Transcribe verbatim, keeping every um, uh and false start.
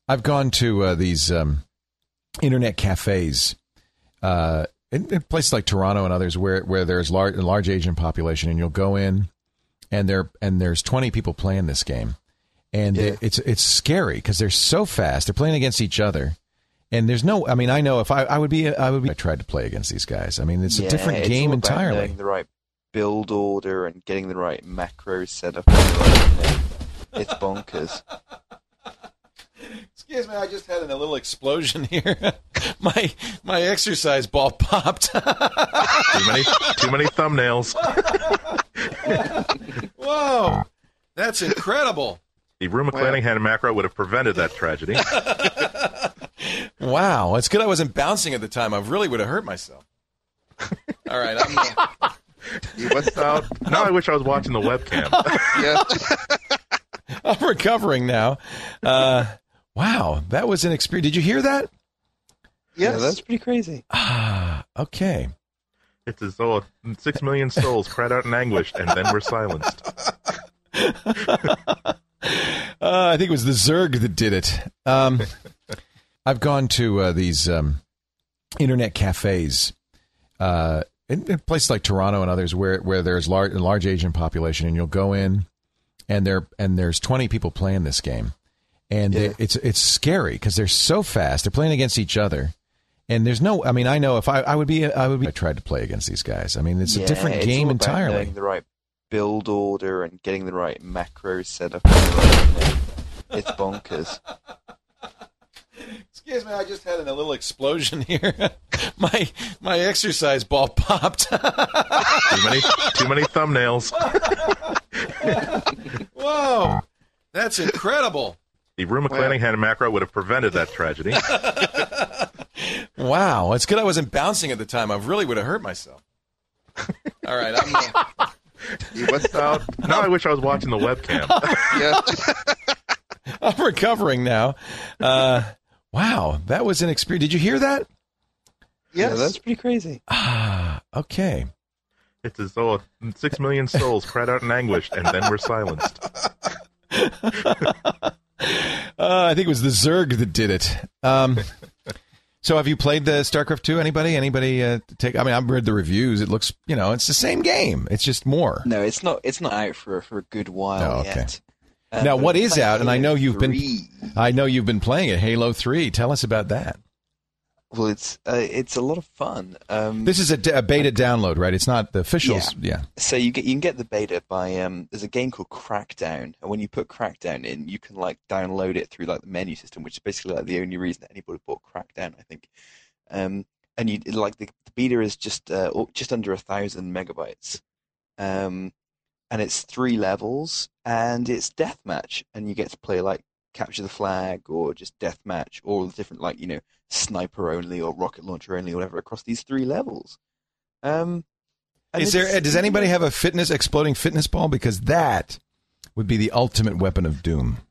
I've gone to uh, these um, internet cafes uh, in, in places like Toronto and others where where there's large, a large Asian population, and you'll go in, and there and there's twenty people playing this game, and Yeah. it, it's it's scary because they're so fast. They're playing against each other, and there's no. I mean, I know if I, I would be I would be I tried to play against these guys. I mean, it's Yeah, a different it's game all about entirely. knowing the right build order and getting the right macros set up. And the right, you know, it's bonkers. Excuse me, I just had a little explosion here. my my exercise ball popped. Too many, too many thumbnails. Whoa, that's incredible. The Rue McClanahan macro would have prevented that tragedy. Wow, it's good I wasn't bouncing at the time. I really would have hurt myself. All right, I'm. Uh, You what's out? Now I wish I was watching the webcam. Yeah. I'm recovering now. Uh, wow, that was an experience. Did you hear that? Yeah, Yes. that's pretty crazy. Ah, okay. It's as though six million souls cried out in anguish, and then were silenced. Uh, I think it was the Zerg that did it. Um, I've gone to uh, these um, internet cafes uh, in, in places like Toronto and others where where there's large, a large Asian population, and you'll go in, and there and there's twenty people playing this game, and Yeah. it, it's it's scary because they're so fast. They're playing against each other. And there's no, I mean, I know if I, I would be, I would be, I tried to play against these guys. I mean, it's Yeah, a different it's game all about entirely. knowing the right build order and getting the right macros set up. And the right, you know, it's bonkers. Excuse me, I just had a little explosion here. my my exercise ball popped. Too many, too many thumbnails. Whoa, that's incredible. The Rue McClanahan macro would have prevented that tragedy. Wow, it's good I wasn't bouncing at the time. I really would have hurt myself. All right, I'm. Uh, You what's out? Now I wish I was watching the webcam. Yeah. I'm recovering now. Uh, wow, that was an experience. Did you hear that? Yeah, Yes. that's pretty crazy. Ah, okay. It's as though six million souls cried out in anguish, and then were silenced. Uh, I think it was the Zerg that did it. Um, so have you played the StarCraft two? Anybody? Anybody uh, take? I mean, I've read the reviews. It looks, you know, it's the same game. It's just more. No, it's not. It's not out for for a good while Oh, okay. yet. Um, Now, but what I'm is playing out? And I know Halo you've been- three. I know you've been playing it, Halo three. Tell us about that. Well, it's uh, it's a lot of fun. Um, This is a, d- a beta download, right? It's not the officials. Yeah. So you get you can get the beta by um. There's a game called Crackdown, and when you put Crackdown in, you can like download it through like the menu system, which is basically like the only reason that anybody bought Crackdown, I think. Um, and you like the, the beta is just uh, oh, just under a thousand megabytes, um, and it's three levels, and it's deathmatch, and you get to play like capture the flag or just deathmatch, all the different like you know sniper only or rocket launcher only or whatever across these three levels. Um, and Is there? it's- Does anybody have a fitness exploding fitness ball? Because that would be the ultimate weapon of doom.